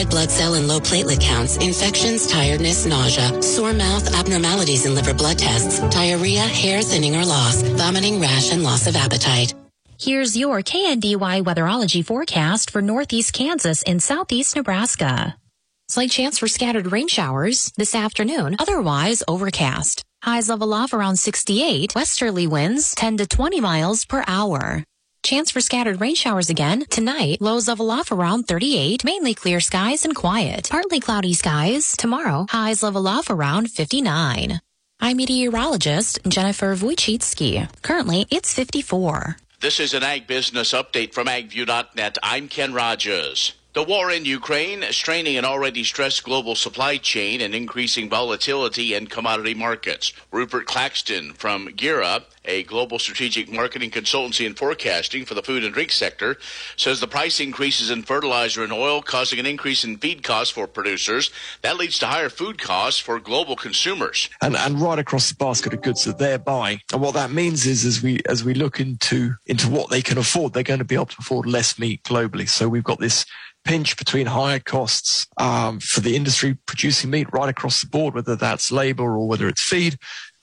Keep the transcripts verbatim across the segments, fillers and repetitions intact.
red blood cell and low platelet counts, infections, tiredness, nausea, sore mouth, abnormalities in liver blood tests, diarrhea, hair thinning or loss, vomiting, rash, and loss of appetite. Here's your K N D Y weatherology forecast for northeast Kansas and southeast Nebraska. Slight chance for scattered rain showers this afternoon, otherwise overcast. Highs level off around sixty-eight, westerly winds ten to twenty miles per hour. Chance for scattered rain showers again tonight, lows level off around thirty-eight, mainly clear skies and quiet. Partly cloudy skies tomorrow, highs level off around fifty-nine. I'm meteorologist Jennifer Wojcicki. Currently, it's fifty-four. This is an Ag Business Update from ag view dot net. I'm Ken Rogers. The war in Ukraine straining an already stressed global supply chain and increasing volatility in commodity markets. Rupert Claxton from GEAR Up, a global strategic marketing consultancy and forecasting for the food and drink sector, says the price increases in fertilizer and oil causing an increase in feed costs for producers. That leads to higher food costs for global consumers. And and right across the basket of goods that they're buying. And what that means is as we as we look into into what they can afford, they're going to be able to afford less meat globally. So we've got this pinch between higher costs um, for the industry producing meat right across the board, whether that's labor or whether it's feed,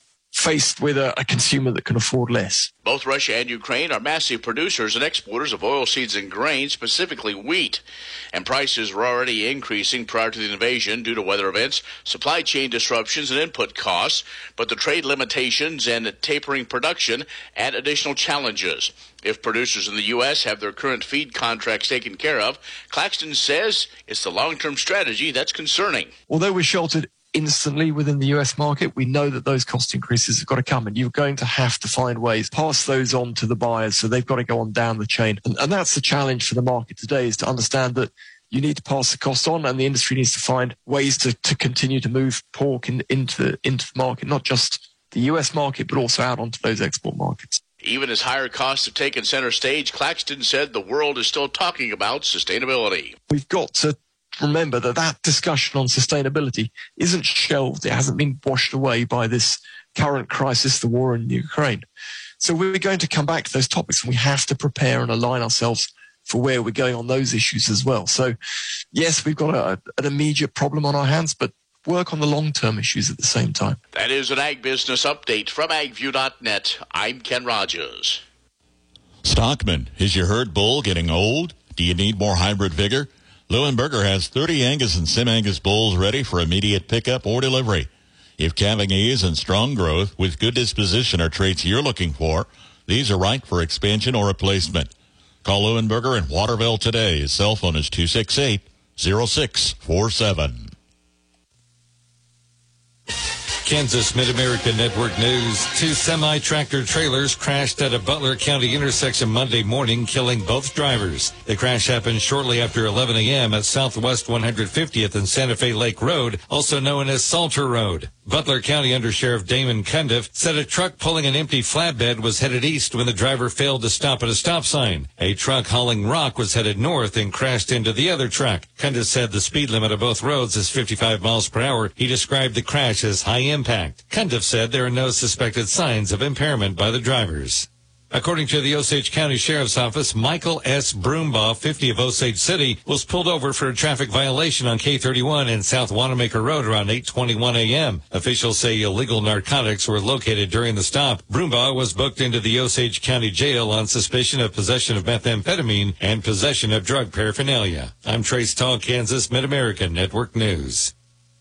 faced with a, a consumer that can afford less. Both Russia and Ukraine are massive producers and exporters of oilseeds and grain, specifically wheat. And prices were already increasing prior to the invasion due to weather events, supply chain disruptions, and input costs. But the trade limitations and tapering production add additional challenges. If producers in the U S have their current feed contracts taken care of, Claxton says it's the long-term strategy that's concerning. Although we're sheltered instantly within the U S market, we know that those cost increases have got to come, and you're going to have to find ways to pass those on to the buyers, so they've got to go on down the chain. And, and that's the challenge for the market today, is to understand that you need to pass the cost on, and the industry needs to find ways to, to continue to move pork in, into, the, into the market, not just the U S market, but also out onto those export markets. Even as higher costs have taken center stage, Claxton said the world is still talking about sustainability. We've got to remember that that discussion on sustainability isn't shelved. It hasn't been washed away by this current crisis, the war in Ukraine. So we're going to come back to those topics, and we have to prepare and align ourselves for where we're going on those issues as well. So yes, we've got a, an immediate problem on our hands, but work on the long-term issues at the same time. That is an Ag Business Update from ag view dot net. I'm Ken Rogers. Stockman, is your herd bull getting old? Do you need more hybrid vigor? Leuenberger has thirty Angus and Sim-Angus bulls ready for immediate pickup or delivery. If calving ease and strong growth with good disposition are traits you're looking for, these are right for expansion or replacement. Call Leuenberger in Waterville today. His cell phone is two six eight, zero six four seven. Kansas Mid-America Network News. Two semi-tractor trailers crashed at a Butler County intersection Monday morning, killing both drivers. The crash happened shortly after eleven a.m. at Southwest one hundred fiftieth and Santa Fe Lake Road, also known as Salter Road. Butler County Undersheriff Damon Cundiff said a truck pulling an empty flatbed was headed east when the driver failed to stop at a stop sign. A truck hauling rock was headed north and crashed into the other truck. Cundiff said the speed limit of both roads is fifty-five miles per hour. He described the crash as high impact. Cundiff said there are no suspected signs of impairment by the drivers. According to the Osage County Sheriff's Office, Michael S. Broombaugh, fifty of Osage City, was pulled over for a traffic violation on K thirty-one and South Wanamaker Road around eight twenty-one a.m. Officials say illegal narcotics were located during the stop. Broombaugh was booked into the Osage County Jail on suspicion of possession of methamphetamine and possession of drug paraphernalia. I'm Trace Tall, Kansas Mid-America Network News.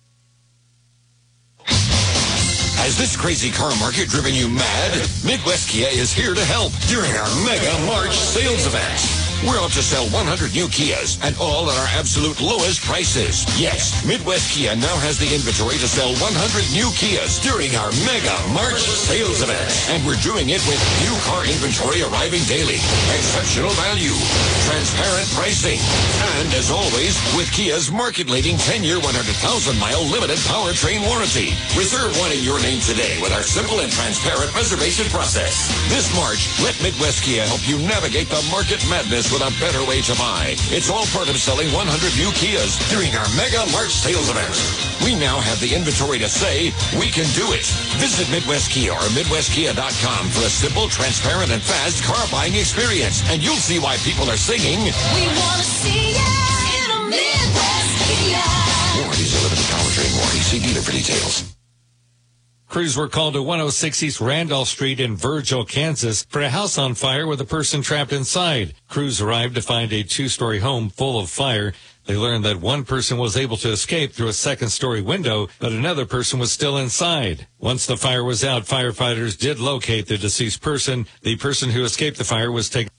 Has this crazy car market driven you mad? Midwest Kia is here to help during our Mega March sales event. We're out to sell one hundred new Kias, and all at our absolute lowest prices. Yes, Midwest Kia now has the inventory to sell one hundred new Kias during our Mega March sales event. And we're doing it with new car inventory arriving daily, exceptional value, transparent pricing, and as always, with Kia's market-leading ten-year, one hundred thousand mile limited powertrain warranty. Reserve one in your name today with our simple and transparent reservation process. This March, let Midwest Kia help you navigate the market madness with a better way to buy. It's all part of selling one hundred new Kias during our Mega March sales event. We now have the inventory to say we can do it. Visit Midwest Kia or Midwest Kia dot com for a simple, transparent, and fast car buying experience, and you'll see why people are singing, we want to see you in a Midwest Kia. See dealer for details. Crews were called to one oh six East Randolph Street in Virgil, Kansas for a house on fire with a person trapped inside. Crews arrived to find a two-story home full of fire. They learned that one person was able to escape through a second-story window, but another person was still inside. Once the fire was out, firefighters did locate the deceased person. The person who escaped the fire was taken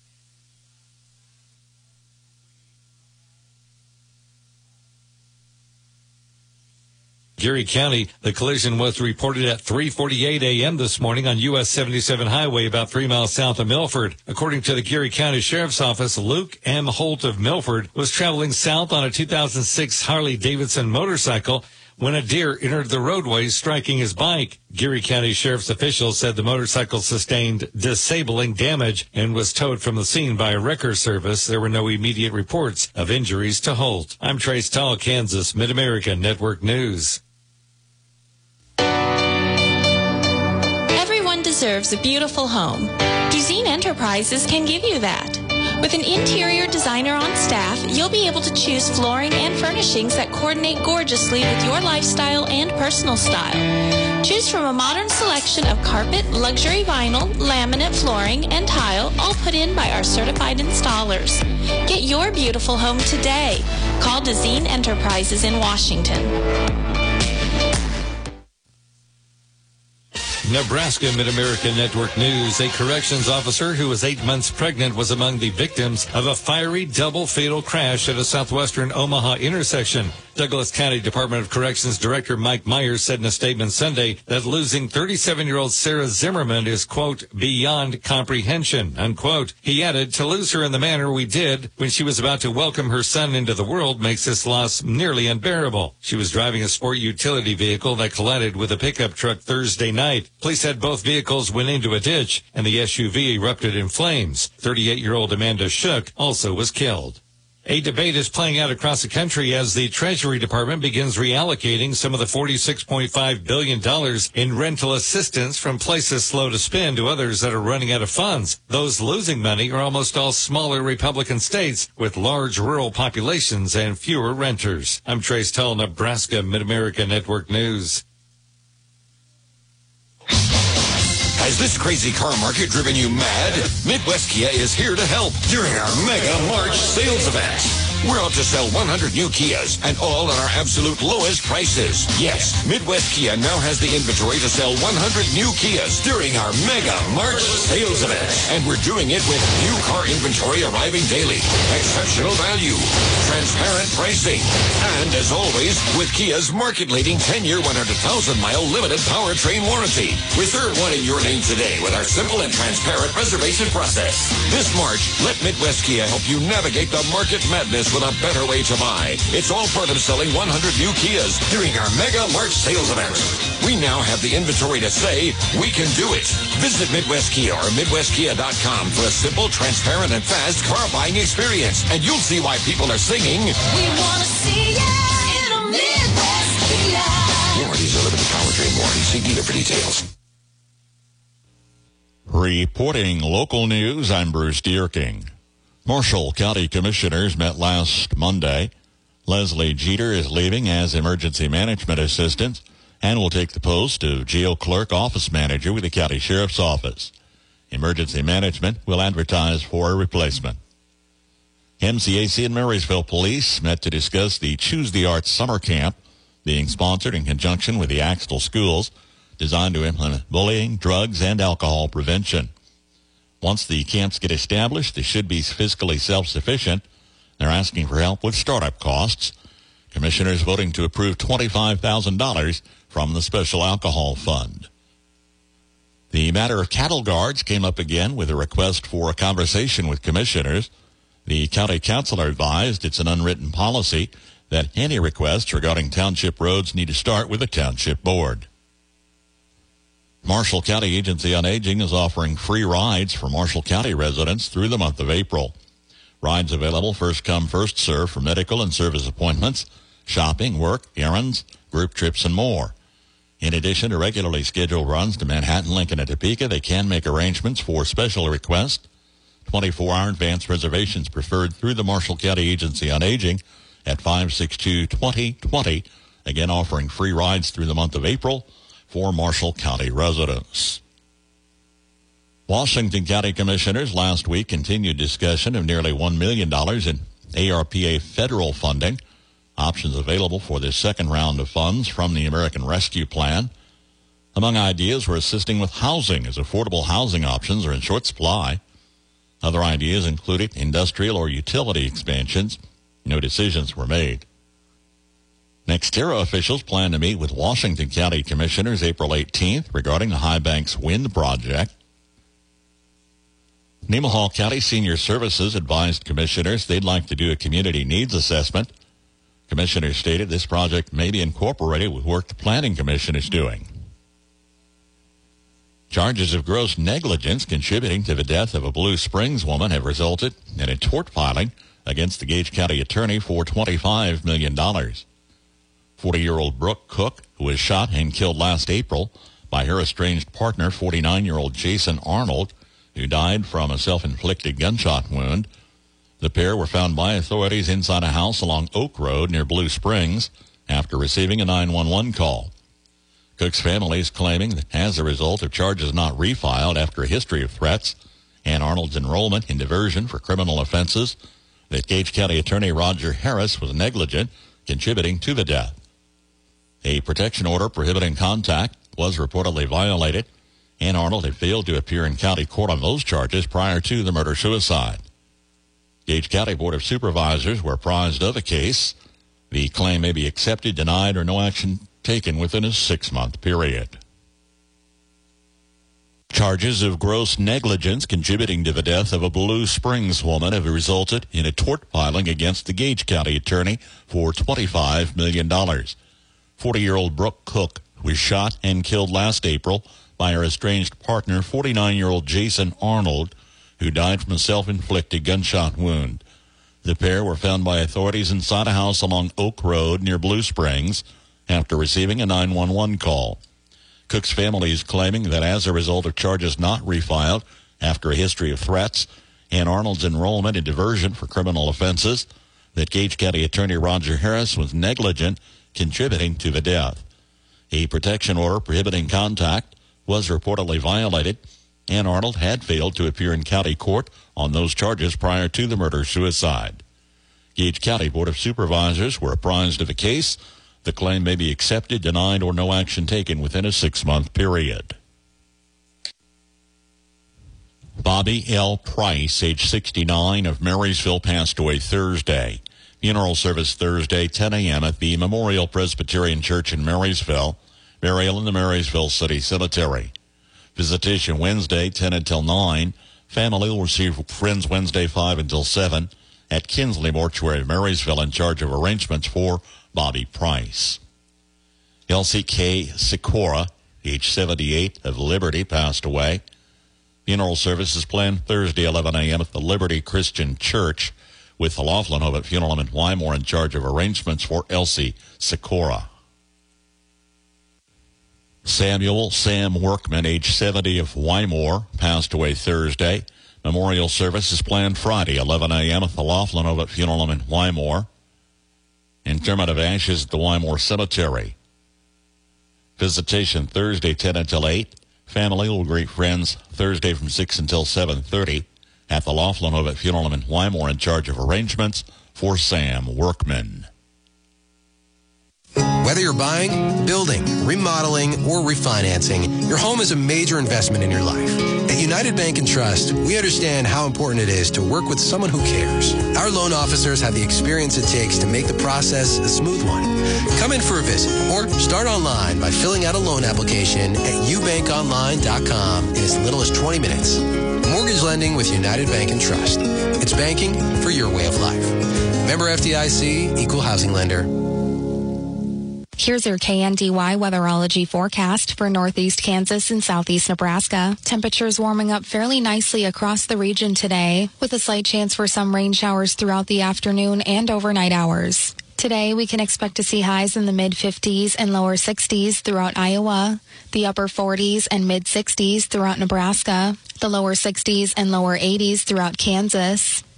Geary County. The collision was reported at three forty-eight a.m. this morning on U S seventy-seven highway about three miles south of Milford. According to the Geary County Sheriff's Office, Luke M. Holt of Milford was traveling south on a two thousand six Harley-Davidson motorcycle when a deer entered the roadway, striking his bike. Geary County Sheriff's officials said the motorcycle sustained disabling damage and was towed from the scene by a wrecker service. There were no immediate reports of injuries to Holt. I'm Trace Tall, Kansas Mid-America Network News. Deserves a beautiful home. Duzine Enterprises can give you that. With an interior designer on staff, you'll be able to choose flooring and furnishings that coordinate gorgeously with your lifestyle and personal style. Choose from a modern selection of carpet, luxury vinyl, laminate flooring, and tile, all put in by our certified installers. Get your beautiful home today. Call Duzine Enterprises in Washington. Nebraska Mid-America Network News. A corrections officer who was eight months pregnant was among the victims of a fiery double fatal crash at a southwestern Omaha intersection. Douglas County Department of Corrections Director Mike Myers said in a statement Sunday that losing thirty-seven-year-old Sarah Zimmerman is, quote, beyond comprehension, unquote. He added, to lose her in the manner we did when she was about to welcome her son into the world makes this loss nearly unbearable. She was driving a sport utility vehicle that collided with a pickup truck Thursday night. Police said both vehicles went into a ditch and the S U V erupted in flames. thirty-eight-year-old Amanda Shook also was killed. A debate is playing out across the country as the Treasury Department begins reallocating some of the forty-six point five billion dollars in rental assistance from places slow to spend to others that are running out of funds. Those losing money are almost all smaller Republican states with large rural populations and fewer renters. I'm Trace Tull, Nebraska Mid-America Network News. Has this crazy car market driven you mad? Midwest Kia is here to help during our Mega March sales event. We're out to sell one hundred new Kias and all at our absolute lowest prices. Yes, Midwest Kia now has the inventory to sell one hundred new Kias during our Mega March sales event. And we're doing it with new car inventory arriving daily, exceptional value, transparent pricing, and as always, with Kia's market-leading ten-year, one hundred thousand mile limited powertrain warranty. Reserve one in your name today with our simple and transparent reservation process. This March, let Midwest Kia help you navigate the market madness with a better way to buy. It's all part of selling one hundred new Kias during our Mega March sales event. We now have the inventory to say we can do it. Visit Midwest Kia or Midwest Kia dot com for a simple, transparent, and fast car buying experience. And you'll see why people are singing, we want to see ya in a Midwest Kia. Warranties are limited powertrain warranty. See dealer for details. Reporting local news, I'm Bruce Dierking. Marshall County Commissioners met last Monday. Leslie Jeter is leaving as Emergency Management Assistant and will take the post of Jail Clerk Office Manager with the County Sheriff's Office. Emergency Management will advertise for a replacement. M C A C and Marysville Police met to discuss the Choose the Arts Summer Camp being sponsored in conjunction with the Axtell Schools, designed to implement bullying, drugs, and alcohol prevention. Once the camps get established, they should be fiscally self-sufficient. They're asking for help with startup costs. Commissioners voting to approve twenty-five thousand dollars from the Special Alcohol Fund. The matter of cattle guards came up again with a request for a conversation with commissioners. The county councilor advised it's an unwritten policy that any requests regarding township roads need to start with the township board. Marshall County Agency on Aging is offering free rides for Marshall County residents through the month of April. Rides available first come, first serve for medical and service appointments, shopping, work, errands, group trips, and more. In addition to regularly scheduled runs to Manhattan, Lincoln, and Topeka, they can make arrangements for special requests. twenty-four hour advance reservations preferred through the Marshall County Agency on Aging at five six two, two zero two zero. again offering free rides through the month of April for Marshall County residents. Washington County Commissioners last week continued discussion of nearly one million dollars in A R P A federal funding. Options available for this second round of funds from the American Rescue Plan. Among ideas were assisting with housing, as affordable housing options are in short supply. Other ideas included industrial or utility expansions. No decisions were made. NextEra officials plan to meet with Washington County Commissioners April eighteenth regarding the High Banks Wind Project. Nemaha County Senior Services advised commissioners they'd like to do a community needs assessment. Commissioners stated this project may be incorporated with work the Planning Commission is doing. Charges of gross negligence contributing to the death of a Blue Springs woman have resulted in a tort filing against the Gage County attorney for twenty-five million dollars. forty-year-old Brooke Cook, who was shot and killed last April by her estranged partner, forty-nine-year-old Jason Arnold, who died from a self-inflicted gunshot wound. The pair were found by authorities inside a house along Oak Road near Blue Springs after receiving a nine one one call. Cook's family is claiming that as a result of charges not refiled after a history of threats and Arnold's enrollment in diversion for criminal offenses, that Gage County Attorney Roger Harris was negligent, contributing to the death. A protection order prohibiting contact was reportedly violated, and Arnold had failed to appear in county court on those charges prior to the murder-suicide. Gage County Board of Supervisors were apprised of the case. The claim may be accepted, denied, or no action taken within a six-month period. Charges of gross negligence contributing to the death of a Blue Springs woman have resulted in a tort filing against the Gage County attorney for twenty-five million dollars. forty-year-old Brooke Cook was shot and killed last April by her estranged partner, forty-nine-year-old Jason Arnold, who died from a self-inflicted gunshot wound. The pair were found by authorities inside a house along Oak Road near Blue Springs after receiving a nine one one call. Cook's family is claiming that as a result of charges not refiled after a history of threats and Arnold's enrollment in diversion for criminal offenses, that Gage County Attorney Roger Harris was negligent, contributing to the death. A protection order prohibiting contact was reportedly violated, and Arnold had failed to appear in county court on those charges prior to the murder-suicide. Gage County Board of Supervisors were apprised of the case. The claim may be accepted, denied, or no action taken within a six-month period. Bobby L. Price, age sixty-nine, of Marysville, passed away Thursday. Funeral service Thursday, ten a.m. at the Memorial Presbyterian Church in Marysville. Burial in the Marysville City Cemetery. Visitation Wednesday, ten until nine. Family will receive friends Wednesday, five until seven. At Kinsley Mortuary, Marysville, in charge of arrangements for Bobby Price. Elsie K. Sikora, age seventy-eight, of Liberty, passed away. Funeral service is planned Thursday, eleven a.m. at the Liberty Christian Church, with the Laughlin Home at Funeral Home in Wymore in charge of arrangements for Elsie Sikora. Samuel Sam Workman, age seventy, of Wymore, passed away Thursday. Memorial service is planned Friday, eleven a.m. at the Laughlin Home at Funeral Home in Wymore. Interment of ashes at the Wymore Cemetery. Visitation Thursday, ten until eight. Family will greet friends Thursday from six until seven thirty at the Laughlin Home at Funeral Home in Wymore in charge of arrangements for Sam Workman. Whether you're buying, building, remodeling, or refinancing, your home is a major investment in your life. At United Bank and Trust, we understand how important it is to work with someone who cares. Our loan officers have the experience it takes to make the process a smooth one. Come in for a visit or start online by filling out a loan application at u bank online dot com in as little as twenty minutes. Mortgage lending with United Bank and Trust. It's banking for your way of life. Member F D I C, Equal Housing Lender. Here's your K N D Y weatherology forecast for northeast Kansas and southeast Nebraska. Temperatures warming up fairly nicely across the region today, with a slight chance for some rain showers throughout the afternoon and overnight hours. Today, we can expect to see highs in the mid-fifties and lower sixties throughout Iowa, the upper forties and mid-sixties throughout Nebraska, the lower sixties and lower eighties throughout Kansas,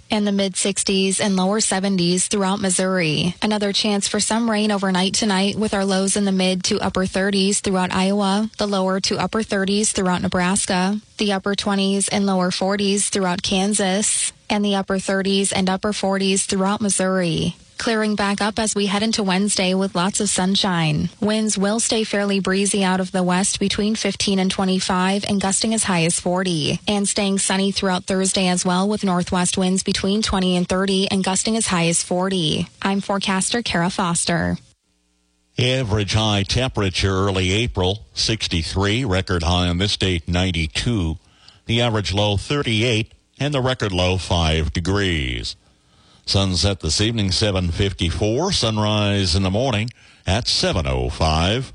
and the mid-sixties and lower seventies throughout Missouri. Another chance for some rain overnight tonight with our lows in the mid to upper thirties throughout Iowa, the lower to upper thirties throughout Nebraska, the upper twenties and lower forties throughout Kansas, and the upper thirties and upper forties throughout Missouri. Clearing back up as we head into Wednesday with lots of sunshine. Winds will stay fairly breezy out of the west between fifteen and twenty-five and gusting as high as forty. And staying sunny throughout Thursday as well with northwest winds between twenty and thirty and gusting as high as forty. I'm forecaster Kara Foster. Average high temperature early April, sixty-three. Record high on this date, ninety-two. The average low, thirty-eight. And the record low, five degrees. Sunset this evening, seven fifty-four. Sunrise in the morning at seven oh five.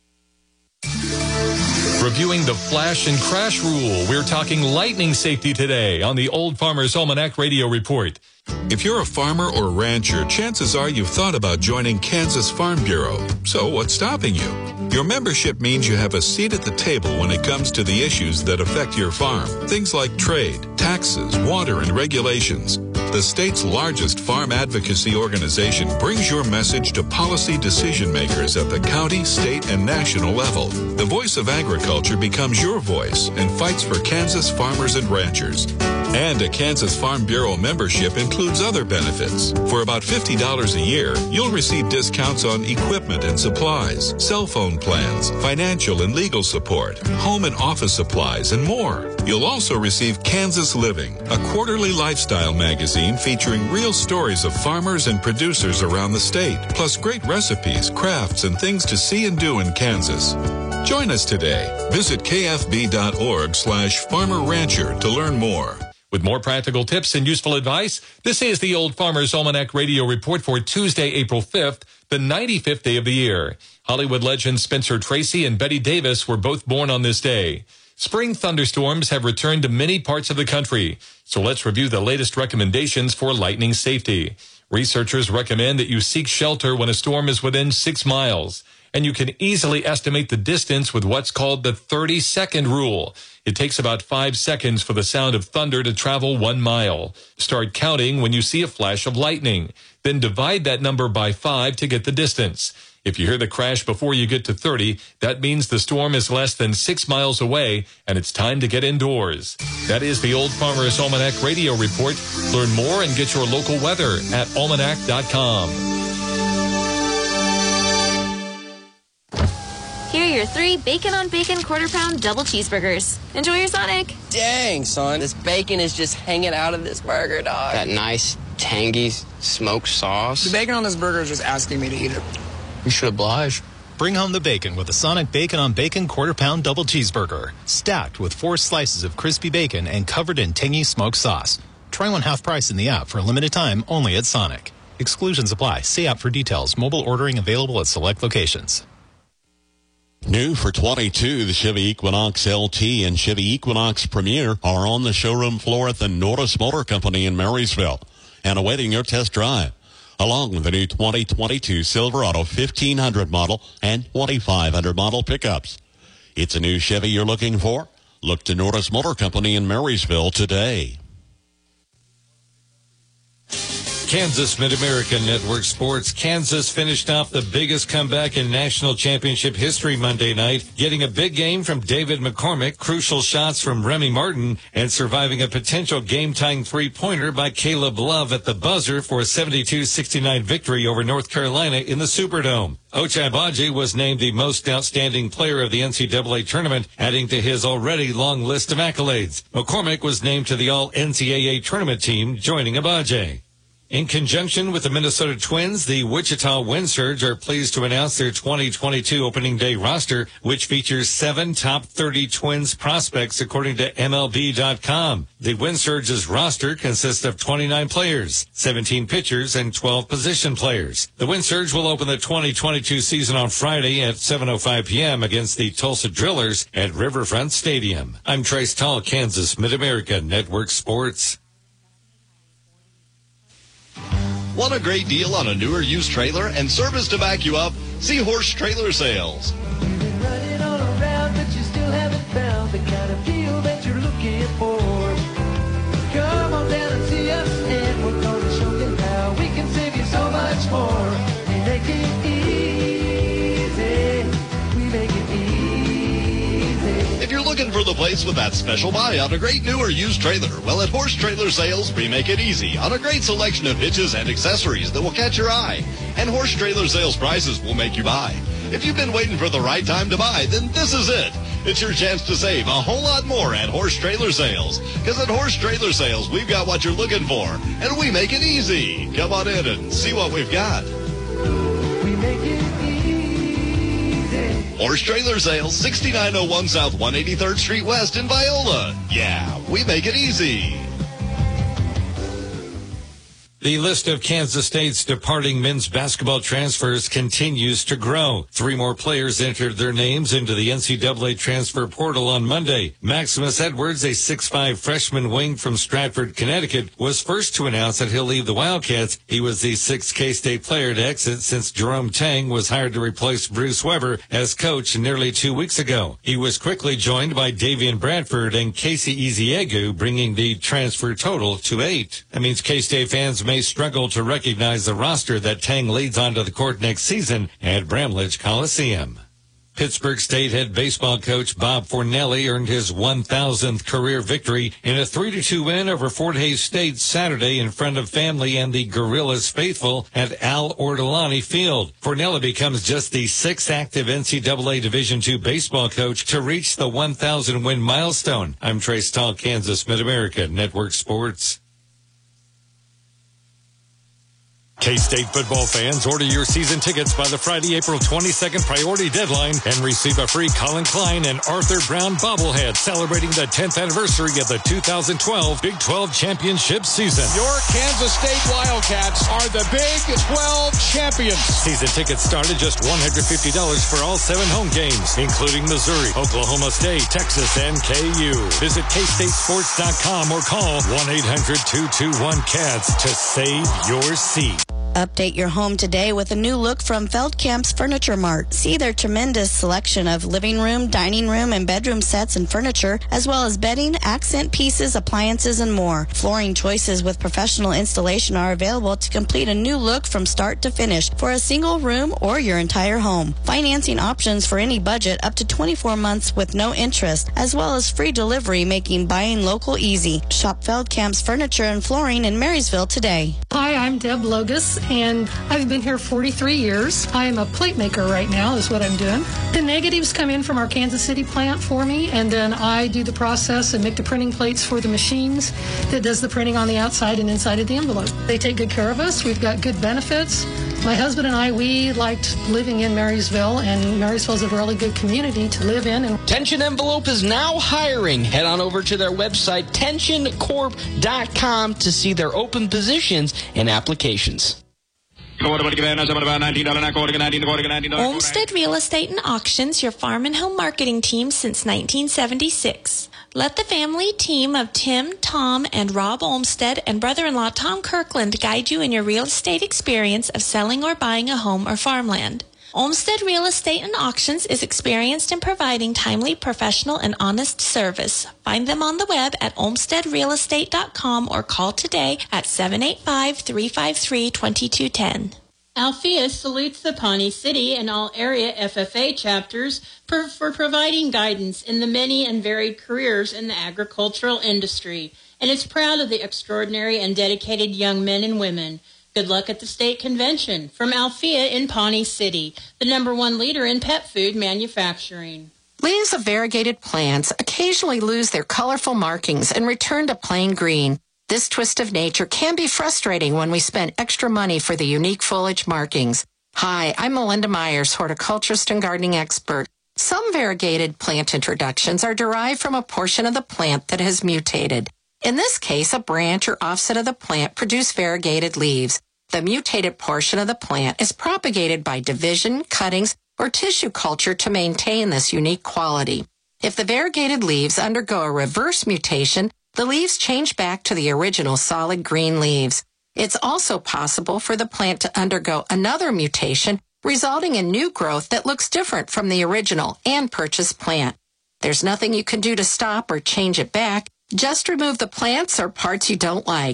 Reviewing the flash and crash rule, we're talking lightning safety today on the Old Farmer's Almanac Radio Report. If you're a farmer or rancher, chances are you've thought about joining Kansas Farm Bureau. So what's stopping you? Your membership means you have a seat at the table when it comes to the issues that affect your farm. Things like trade, taxes, water, and regulations. The state's largest farm advocacy organization brings your message to policy decision makers at the county, state, and national level. The voice of agriculture becomes your voice and fights for Kansas farmers and ranchers. And a Kansas Farm Bureau membership includes other benefits. For about fifty dollars a year, you'll receive discounts on equipment and supplies, cell phone plans, financial and legal support, home and office supplies, and more. You'll also receive Kansas Living, a quarterly lifestyle magazine featuring real stories of farmers and producers around the state, plus great recipes, crafts, and things to see and do in Kansas. Join us today. Visit kfb.org slash farmer rancher to learn more. With more practical tips and useful advice, this is the Old Farmer's Almanac Radio Report for Tuesday, April fifth, the ninety-fifth day of the year. Hollywood legends Spencer Tracy and Betty Davis were both born on this day. Spring thunderstorms have returned to many parts of the country, so let's review the latest recommendations for lightning safety. Researchers recommend that you seek shelter when a storm is within six miles, and you can easily estimate the distance with what's called the thirty-second rule. It takes about five seconds for the sound of thunder to travel one mile. Start counting when you see a flash of lightning. Then divide that number by five to get the distance. If you hear the crash before you get to thirty, that means the storm is less than six miles away, and it's time to get indoors. That is the Old Farmer's Almanac Radio Report. Learn more and get your local weather at almanac dot com. Here are your three bacon on bacon quarter pound double cheeseburgers. Enjoy your Sonic. Dang, son. This bacon is just hanging out of this burger, dog. That nice, tangy smoked sauce. The bacon on this burger is just asking me to eat it. You should oblige. Bring home the bacon with a Sonic Bacon on Bacon quarter pound double cheeseburger. Stacked with four slices of crispy bacon and covered in tangy smoked sauce. Try one half price in the app for a limited time only at Sonic. Exclusions apply. See app for details. Mobile ordering available at select locations. New for twenty-two, the Chevy Equinox L T and Chevy Equinox Premier are on the showroom floor at the Norris Motor Company in Marysville and awaiting your test drive, along with the new twenty twenty-two Silverado fifteen hundred model and twenty-five hundred model pickups. It's a new Chevy you're looking for? Look to Norris Motor Company in Marysville today. Kansas Mid-America Network Sports. Kansas finished off the biggest comeback in national championship history Monday night, getting a big game from David McCormick, crucial shots from Remy Martin, and surviving a potential game-tying three-pointer by Caleb Love at the buzzer for a seventy-two sixty-nine victory over North Carolina in the Superdome. Ochai Agbaji was named the most outstanding player of the N C double A tournament, adding to his already long list of accolades. McCormick was named to the All-N C double A tournament team, joining Agbaji. In conjunction with the Minnesota Twins, the Wichita Wind Surge are pleased to announce their twenty twenty-two opening day roster, which features seven top thirty Twins prospects according to M L B dot com. The Wind Surge's roster consists of twenty-nine players, seventeen pitchers, and twelve position players. The Wind Surge will open the twenty twenty-two season on Friday at seven oh five p.m. against the Tulsa Drillers at Riverfront Stadium. I'm Trace Tall, Kansas Mid-America Network Sports. Want a great deal on a newer used trailer and service to back you up? Seahorse Trailer Sales. You've been running all around, but you still haven't found the kind of deal that you're looking for. Come on down and see us. place with that special buy on a great new or used trailer. Well, at Horse Trailer Sales, we make it easy on a great selection of hitches and accessories that will catch your eye. And Horse Trailer Sales prices will make you buy. If you've been waiting for the right time to buy, then this is it. It's your chance to save a whole lot more at Horse Trailer Sales. Because at Horse Trailer Sales, we've got what you're looking for, and we make it easy. Come on in and see what we've got. We make it easy. Horse Trailer Sales, sixty-nine oh one South one hundred eighty-third Street West in Viola. Yeah, we make it easy. The list of Kansas State's departing men's basketball transfers continues to grow. Three more players entered their names into the N C double A transfer portal on Monday. Maximus Edwards, a six five freshman wing from Stratford, Connecticut, was first to announce that he'll leave the Wildcats. He was the sixth K-State player to exit since Jerome Tang was hired to replace Bruce Weber as coach nearly two weeks ago. He was quickly joined by Davian Bradford and Casey Eziegu, bringing the transfer total to eight. That means K-State fans may struggle to recognize the roster that Tang leads onto the court next season at Bramlage Coliseum. Pittsburgh State head baseball coach Bob Fornelli earned his one thousandth career victory in a three to two win over Fort Hays State Saturday in front of family and the Gorillas faithful at Al Ortolani Field. Fornelli becomes just the sixth active N C double A Division two baseball coach to reach the one thousand win milestone. I'm Trey Stahl, Kansas Mid-America Network Sports. K-State football fans, order your season tickets by the Friday, April twenty-second priority deadline and receive a free Colin Klein and Arthur Brown bobblehead celebrating the tenth anniversary of the two thousand twelve Big twelve championship season. Your Kansas State Wildcats are the Big twelve champions. Season tickets start at just one hundred fifty dollars for all seven home games, including Missouri, Oklahoma State, Texas, and K U. Visit K State Sports dot com or call one eight hundred two two one C A T S to save your seat. Update your home today with a new look from Feldkamp's Furniture Mart. See their tremendous selection of living room, dining room, and bedroom sets and furniture, as well as bedding, accent pieces, appliances, and more. Flooring choices with professional installation are available to complete a new look from start to finish for a single room or your entire home. Financing options for any budget up to twenty-four months with no interest, as well as free delivery, making buying local easy. Shop Feldkamp's Furniture and Flooring in Marysville today. Hi, I'm Deb Logus, and I've been here forty-three years. I am a plate maker right now is what I'm doing. The negatives come in from our Kansas City plant for me, and then I do the process and make the printing plates for the machines that does the printing on the outside and inside of the envelope. They take good care of us. We've got good benefits. My husband and I, we liked living in Marysville, and Marysville is a really good community to live in. And Tension Envelope is now hiring. Head on over to their website, tension corp dot com, to see their open positions and applications. Olmsted Real Estate and Auctions, your farm and home marketing team since nineteen seventy-six. Let the family team of Tim, Tom, and Rob Olmsted and brother-in-law Tom Kirkland guide you in your real estate experience of selling or buying a home or farmland. Olmsted Real Estate and Auctions is experienced in providing timely, professional, and honest service. Find them on the web at olmsted real estate dot com or call today at seven eight five, three five three, two two one zero. Althea salutes the Pawnee City and all area F F A chapters for, for providing guidance in the many and varied careers in the agricultural industry, and is proud of the extraordinary and dedicated young men and women. Good luck at the state convention. From Althea in Pawnee City, the number one leader in pet food manufacturing. Leaves of variegated plants occasionally lose their colorful markings and return to plain green. This twist of nature can be frustrating when we spend extra money for the unique foliage markings. Hi, I'm Melinda Myers, horticulturist and gardening expert. Some variegated plant introductions are derived from a portion of the plant that has mutated. In this case, a branch or offset of the plant produce variegated leaves. The mutated portion of the plant is propagated by division, cuttings, or tissue culture to maintain this unique quality. If the variegated leaves undergo a reverse mutation, the leaves change back to the original solid green leaves. It's also possible for the plant to undergo another mutation, resulting in new growth that looks different from the original and purchased plant. There's nothing you can do to stop or change it back. Just remove the plants or parts you don't like.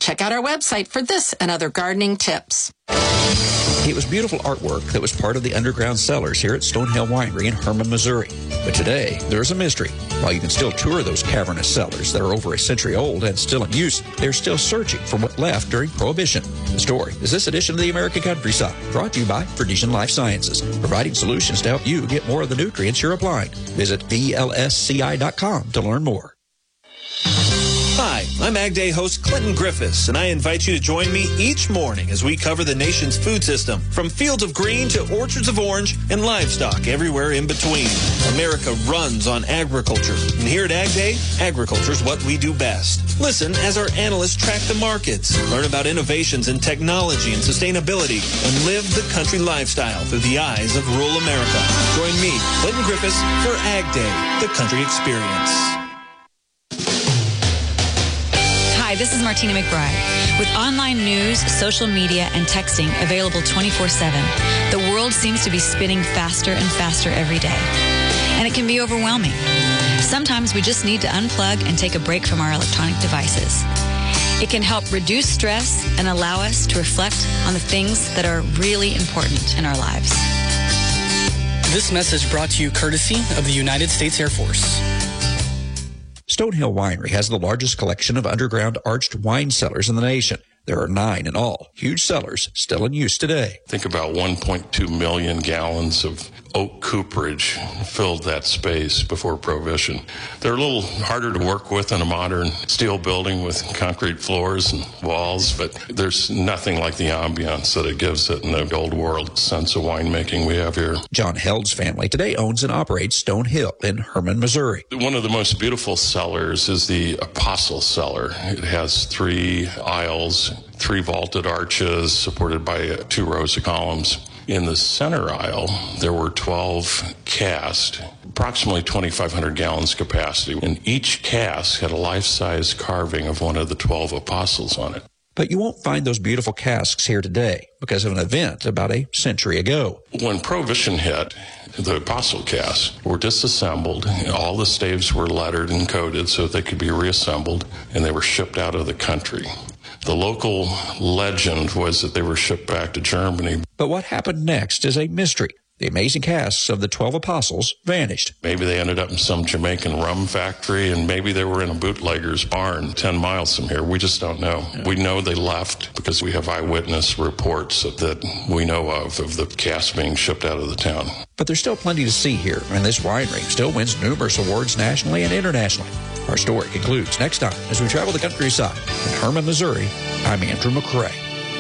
Check out our website for this and other gardening tips. It was beautiful artwork that was part of the underground cellars here at Stonehill Winery in Hermann, Missouri. But today, there's a mystery. While you can still tour those cavernous cellars that are over a century old and still in use, they're still searching for what left during Prohibition. The story is this edition of the American Countryside, brought to you by Phoenician Life Sciences, providing solutions to help you get more of the nutrients you're applying. Visit V L S C I dot com to learn more. Hi, I'm Ag Day host Clinton Griffiths, and I invite you to join me each morning as we cover the nation's food system, from fields of green to orchards of orange and livestock everywhere in between. America runs on agriculture, and here at Ag Day, agriculture is what we do best. Listen as our analysts track the markets, learn about innovations in technology and sustainability, and live the country lifestyle through the eyes of rural America. Join me, Clinton Griffiths, for Ag Day, the country experience. Hi, this is Martina McBride. With online news, social media, and texting available twenty-four seven, the world seems to be spinning faster and faster every day. And it can be overwhelming. Sometimes we just need to unplug and take a break from our electronic devices. It can help reduce stress and allow us to reflect on the things that are really important in our lives. This message brought to you courtesy of the United States Air Force. Stonehill Winery has the largest collection of underground arched wine cellars in the nation. There are nine in all, huge cellars still in use today. Think about one point two million gallons of oak cooperage filled that space before Prohibition. They're a little harder to work with in a modern steel building with concrete floors and walls, but there's nothing like the ambiance that it gives it in the old world sense of winemaking we have here. John Held's family today owns and operates Stonehill in Hermann, Missouri. One of the most beautiful cellars is the Apostle Cellar. It has three aisles, three vaulted arches supported by two rows of columns. In the center aisle, there were twelve casks, approximately twenty-five hundred gallons capacity, and each cask had a life-size carving of one of the twelve apostles on it. But you won't find those beautiful casks here today because of an event about a century ago. When Prohibition hit, the apostle casks were disassembled. All the staves were lettered and coated so they could be reassembled, and they were shipped out of the country. The local legend was that they were shipped back to Germany. But what happened next is a mystery. The amazing casks of the twelve apostles vanished. Maybe they ended up in some Jamaican rum factory, and maybe they were in a bootlegger's barn ten miles from here. We just don't know. Yeah. We know they left because we have eyewitness reports that we know of, of the casks being shipped out of the town. But there's still plenty to see here, and this winery still wins numerous awards nationally and internationally. Our story concludes next time as we travel the countryside. In Hermann, Missouri, I'm Andrew McCrae.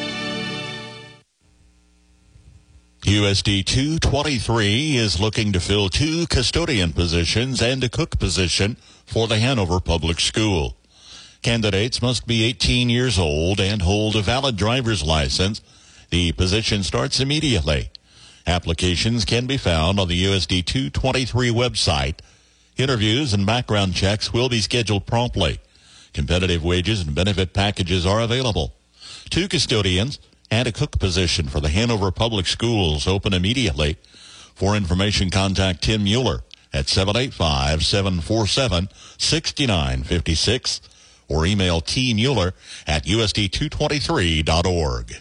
U S D two twenty-three is looking to fill two custodian positions and a cook position for the Hanover Public School. Candidates must be eighteen years old and hold a valid driver's license. The position starts immediately. Applications can be found on the U S D two twenty-three website. Interviews and background checks will be scheduled promptly. Competitive wages and benefit packages are available. Two custodians and a cook position for the Hanover Public Schools open immediately. For information, contact Tim Mueller at seven eight five, seven four seven, six nine five six or email t mueller at U S D two twenty-three dot org.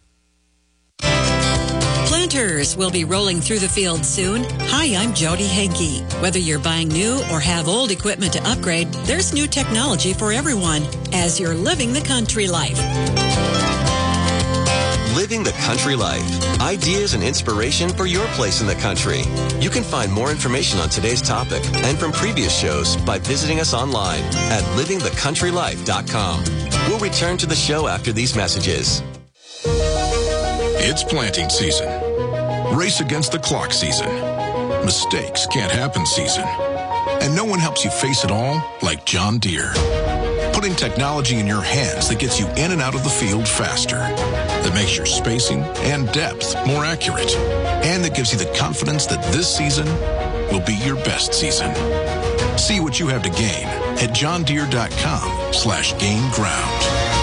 Planters will be rolling through the field soon. Hi, I'm Jody Henke. Whether you're buying new or have old equipment to upgrade, there's new technology for everyone as you're living the country life. Living the country life. Ideas and inspiration for your place in the country. You can find more information on today's topic and from previous shows by visiting us online at living the country life dot com. We'll return to the show after these messages. It's planting season. Race against the clock season. Mistakes can't happen season. And no one helps you face it all like John Deere. Putting technology in your hands that gets you in and out of the field faster, that makes your spacing and depth more accurate, and that gives you the confidence that this season will be your best season. See what you have to gain at john deere dot com slash gain ground.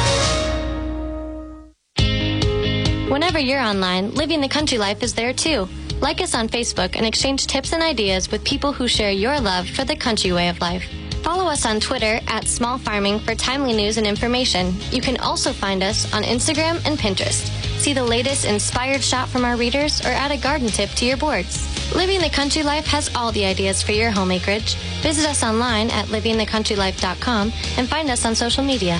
Whenever you're online, Living the Country Life is there too. Like us on Facebook and exchange tips and ideas with people who share your love for the country way of life. Follow us on Twitter at Small Farming for timely news and information. You can also find us on Instagram and Pinterest. See the latest inspired shot from our readers or add a garden tip to your boards. Living the Country Life has all the ideas for your home acreage. Visit us online at living the country life dot com and find us on social media.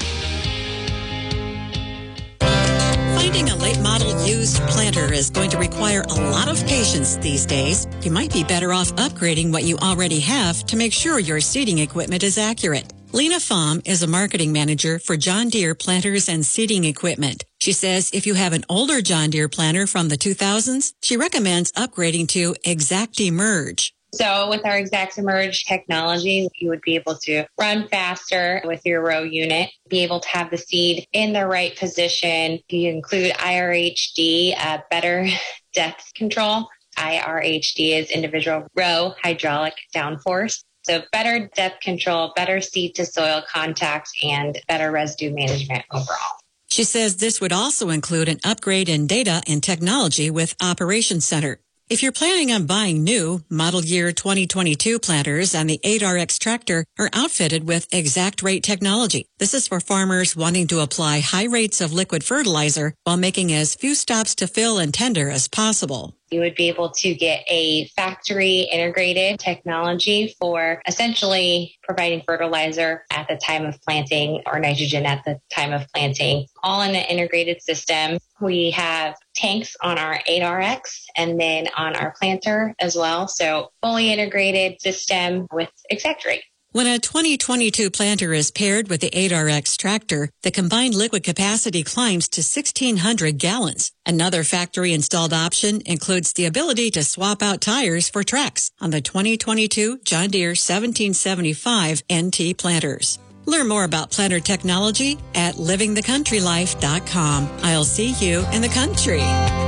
Finding a late model used planter is going to require a lot of patience these days. You might be better off upgrading what you already have to make sure your seeding equipment is accurate. Lena Pham is a marketing manager for John Deere planters and seeding equipment. She says if you have an older John Deere planter from the two thousands, she recommends upgrading to ExactEmerge. So with our ExactEmerge technology, you would be able to run faster with your row unit, be able to have the seed in the right position. You include I R H D, uh, better depth control. I R H D is individual row hydraulic downforce. So better depth control, better seed to soil contact, and better residue management overall. She says this would also include an upgrade in data and technology with Operations Center. If you're planning on buying new model year twenty twenty-two planters and the eight R X tractor are outfitted with Exact Rate technology. This is for farmers wanting to apply high rates of liquid fertilizer while making as few stops to fill and tender as possible. You would be able to get a factory integrated technology for essentially providing fertilizer at the time of planting or nitrogen at the time of planting, all in an integrated system. We have tanks on our eight R X and then on our planter as well. So fully integrated system with Exact Rate. When a twenty twenty-two planter is paired with the eight R X tractor, the combined liquid capacity climbs to sixteen hundred gallons. Another factory-installed option includes the ability to swap out tires for tracks on the twenty twenty-two John Deere seventeen seventy-five N T planters. Learn more about planter technology at living the country life dot com. I'll see you in the country.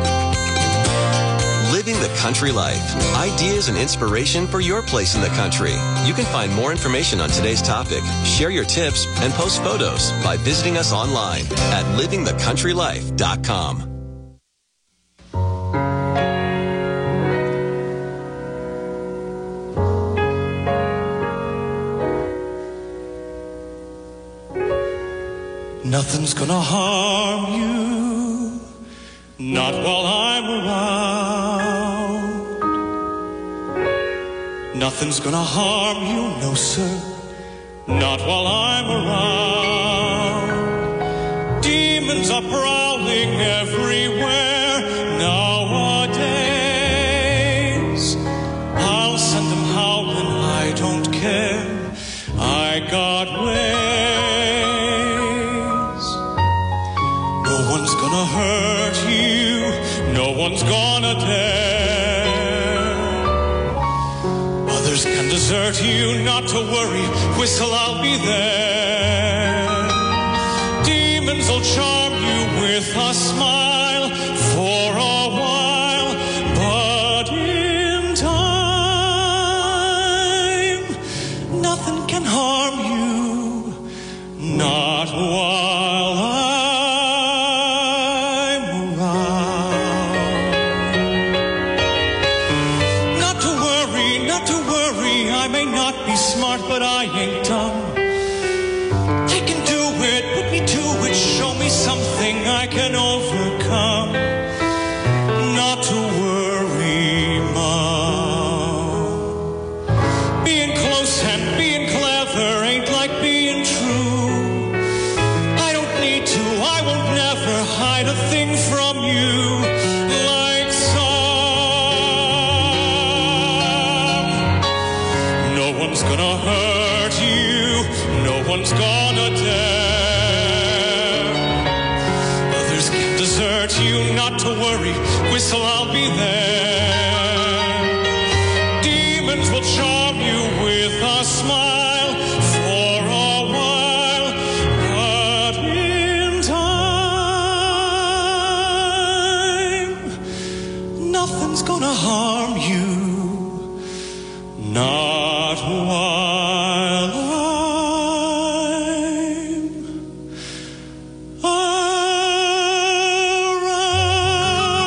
Living the Country Life. Ideas and inspiration for your place in the country. You can find more information on today's topic, share your tips, and post photos by visiting us online at living the country life dot com. Nothing's gonna harm you, not while I'm around. Nothing's gonna harm you, no sir, not while I'm around. Demons are prowling everywhere nowadays. I'll send them howling, I don't care, I got ways. No one's gonna hurt you, no one's gonna dare. Others can desert you, not to worry, whistle, I'll be there. Demons will charm you with a smile for a while, but in time, nothing can harm you, not while I'm around. Not to worry, not to worry, I may not be smart, but I ain't dumb. I can do it, put me to it, show me something I can overcome. Not to worry, Mom. Being close and being clever ain't like being true. I don't need to, I won't never hide a thing from you like some. No one's gonna hurt you, no one's gonna dare. Others can desert you, not to worry, whistle, I'll be there. Demons will charm you with a smile for a while, but in time, nothing's gonna harm you, not while I'm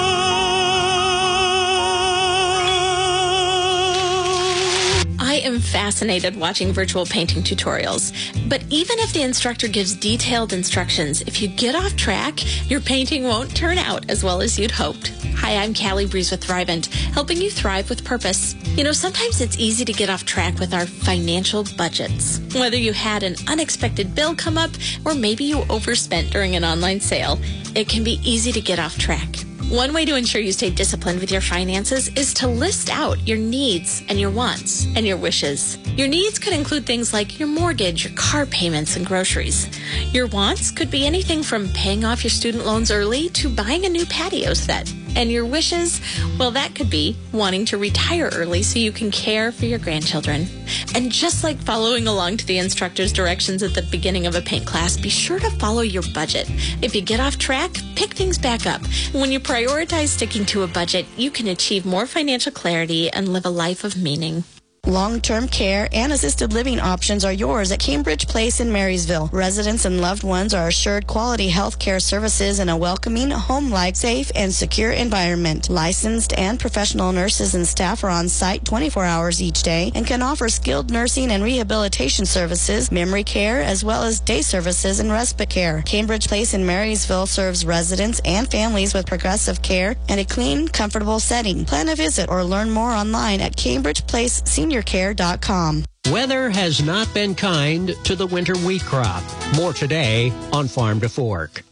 I am fascinated watching virtual painting tutorials. But even if the instructor gives detailed instructions, if you get off track, your painting won't turn out as well as you'd hoped. Hi, I'm Callie Breeze with Thrivent, helping you thrive with purpose. You know, sometimes it's easy to get off track with our financial budgets. Whether you had an unexpected bill come up or maybe you overspent during an online sale, it can be easy to get off track. One way to ensure you stay disciplined with your finances is to list out your needs and your wants and your wishes. Your needs could include things like your mortgage, your car payments, and groceries. Your wants could be anything from paying off your student loans early to buying a new patio set. And your wishes, well, that could be wanting to retire early so you can care for your grandchildren. And just like following along to the instructor's directions at the beginning of a paint class, be sure to follow your budget. If you get off track, pick things back up. When you prioritize sticking to a budget, you can achieve more financial clarity and live a life of meaning. Long-term care and assisted living options are yours at Cambridge Place in Marysville. Residents and loved ones are assured quality health care services in a welcoming, home-like, safe, and secure environment. Licensed and professional nurses and staff are on site twenty-four hours each day and can offer skilled nursing and rehabilitation services, memory care, as well as day services and respite care. Cambridge Place in Marysville serves residents and families with progressive care and a clean, comfortable setting. Plan a visit or learn more online at cambridge place senior care dot com. Weather has not been kind to the winter wheat crop. More today on Farm to Fork.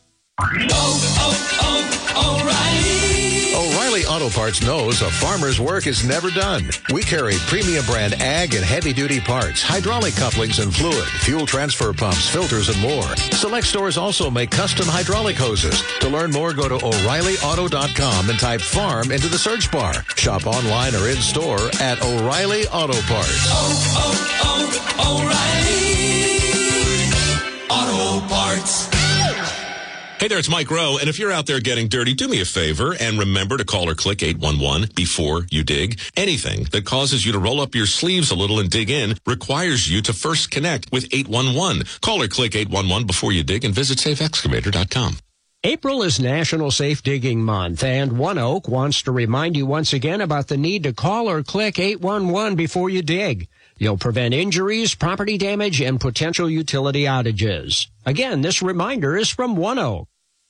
Oh, oh, oh, O'Reilly. O'Reilly Auto Parts knows a farmer's work is never done. We carry premium brand ag and heavy-duty parts, hydraulic couplings and fluid, fuel transfer pumps, filters, and more. Select stores also make custom hydraulic hoses. To learn more, go to O'Reilly Auto dot com and type farm into the search bar. Shop online or in-store at O'Reilly Auto Parts. Oh, oh, oh, O'Reilly Auto Parts. Hey there, it's Mike Rowe, and if you're out there getting dirty, do me a favor and remember to call or click eight one one before you dig. Anything that causes you to roll up your sleeves a little and dig in requires you to first connect with eight one one. Call or click eight one one before you dig and visit safe excavator dot com. April is National Safe Digging Month, and ONEOK wants to remind you once again about the need to call or click eight one one before you dig. You'll prevent injuries, property damage, and potential utility outages. Again, this reminder is from ONEOK.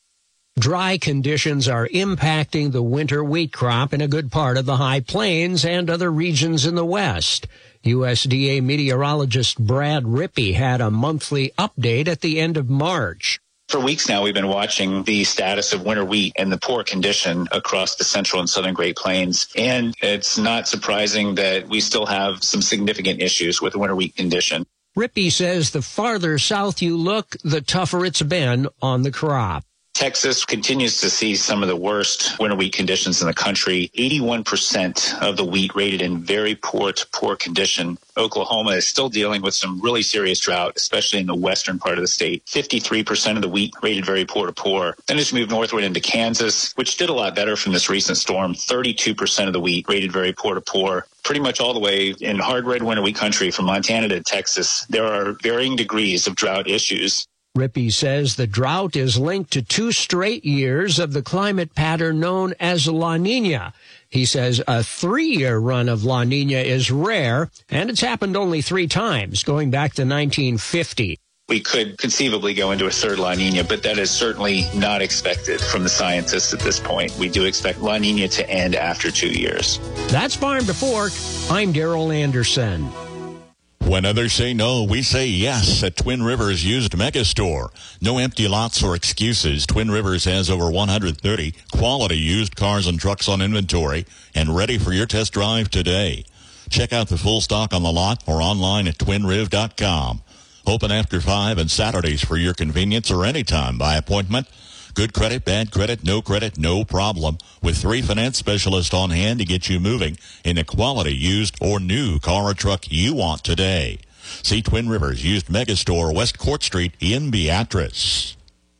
Dry conditions are impacting the winter wheat crop in a good part of the High Plains and other regions in the West. U S D A meteorologist Brad Rippey had a monthly update at the end of March. For weeks now, we've been watching the status of winter wheat and the poor condition across the central and southern Great Plains. And it's not surprising that we still have some significant issues with the winter wheat condition. Rippey says the farther south you look, the tougher it's been on the crop. Texas continues to see some of the worst winter wheat conditions in the country. eighty-one percent of the wheat rated in very poor to poor condition. Oklahoma is still dealing with some really serious drought, especially in the western part of the state. fifty-three percent of the wheat rated very poor to poor. Then as we move northward into Kansas, which did a lot better from this recent storm, thirty-two percent of the wheat rated very poor to poor. Pretty much all the way in hard red winter wheat country from Montana to Texas, there are varying degrees of drought issues. Rippey says the drought is linked to two straight years of the climate pattern known as La Nina. He says a three-year run of La Nina is rare, and it's happened only three times, going back to nineteen fifty. We could conceivably go into a third La Nina, but that is certainly not expected from the scientists at this point. We do expect La Nina to end after two years. That's Farm to Fork. I'm Daryl Anderson. When others say no, we say yes at Twin Rivers Used Megastore. No empty lots or excuses. Twin Rivers has over one hundred thirty quality used cars and trucks on inventory and ready for your test drive today. Check out the full stock on the lot or online at twin riv dot com. Open after five and Saturdays for your convenience or anytime by appointment. Good credit, bad credit, no credit, no problem. With three finance specialists on hand to get you moving in a quality used or new car or truck you want today. See Twin Rivers Used Megastore, West Court Street in Beatrice.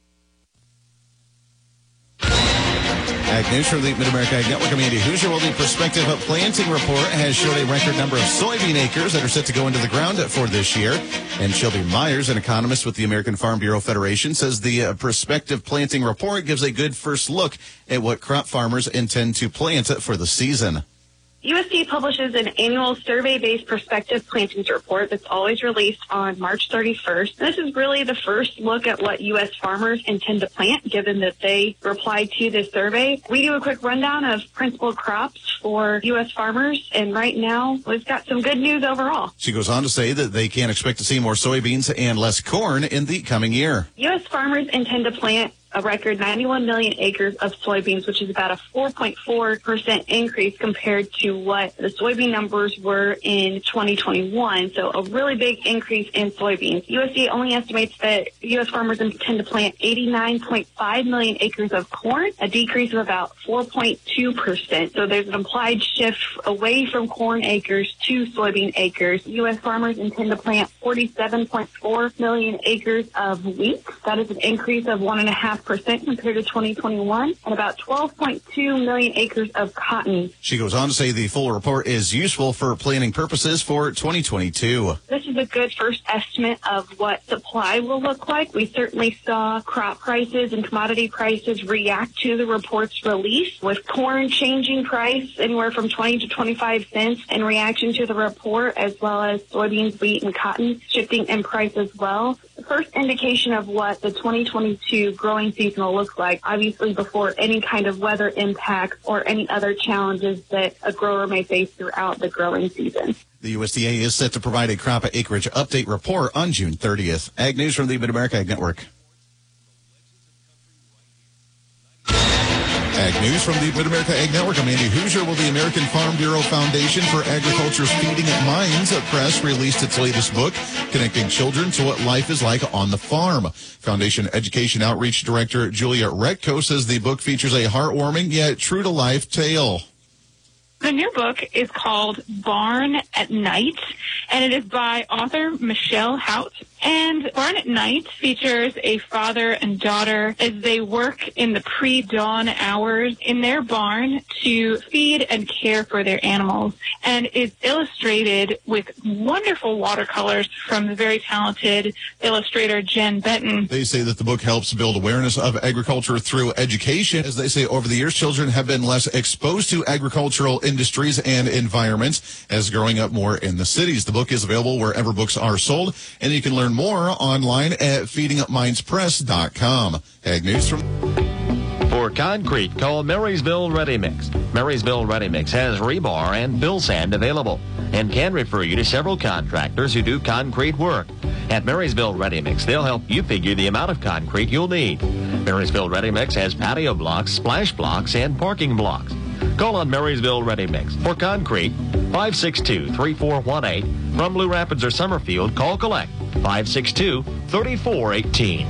Ag News from the Mid-America Ag Network. I'm Andy Hoosier. Well, the Prospective Planting Report has showed a record number of soybean acres that are set to go into the ground for this year. And Shelby Myers, an economist with the American Farm Bureau Federation, says the uh, Prospective Planting Report gives a good first look at what crop farmers intend to plant for the season. U S D A publishes an annual survey-based prospective plantings report that's always released on March thirty-first. This is really the first look at what U S farmers intend to plant, given that they replied to this survey. We do a quick rundown of principal crops for U S farmers, and right now we've got some good news overall. She goes on to say that they can expect to see more soybeans and less corn in the coming year. U S farmers intend to plant a record ninety-one million acres of soybeans, which is about a four point four percent increase compared to what the soybean numbers were in twenty twenty-one. So a really big increase in soybeans. U S D A only estimates that U S farmers intend to plant eighty-nine point five million acres of corn, a decrease of about four point two percent. So there's an implied shift away from corn acres to soybean acres. U S farmers intend to plant forty-seven point four million acres of wheat. That is an increase of one and a half percent compared to twenty twenty-one, and about twelve point two million acres of cotton. She goes on to say the full report is useful for planning purposes for twenty twenty-two. This is a good first estimate of what supply will look like. We certainly saw crop prices and commodity prices react to the report's release, with corn changing price anywhere from twenty to twenty-five cents in reaction to the report, as well as soybeans, wheat, and cotton shifting in price as well. The first indication of what the twenty twenty-two growing season will look like, obviously before any kind of weather impacts or any other challenges that a grower may face throughout the growing season. The U S D A is set to provide a crop acreage update report on June thirtieth. Ag News from the Mid-America Ag Network. Ag News from the Mid-America Ag Network. I'm Andy Hoosier. Well, the American Farm Bureau Foundation for Agriculture's Feeding at Minds Press released its latest book, Connecting Children to What Life is Like on the Farm. Foundation Education Outreach Director Julia Retko says the book features a heartwarming yet true-to-life tale. The new book is called Barn at Night, and it is by author Michelle Hout. And Barn at Night features a father and daughter as they work in the pre-dawn hours in their barn to feed and care for their animals. And it's illustrated with wonderful watercolors from the very talented illustrator Jen Benton. They say that the book helps build awareness of agriculture through education. As they say, over the years, children have been less exposed to agricultural industries and environments as growing up more in the cities. The book is available wherever books are sold, and you can learn more online at feeding up minds press dot com. Ag News from... For concrete, call Marysville Ready Mix. Marysville Ready Mix has rebar and fill sand available and can refer you to several contractors who do concrete work. At Marysville Ready Mix, they'll help you figure the amount of concrete you'll need. Marysville Ready Mix has patio blocks, splash blocks, and parking blocks. Call on Marysville Ready Mix. For concrete, five six two, three four one eight. From Blue Rapids or Summerfield, call collect five six two, three four one eight.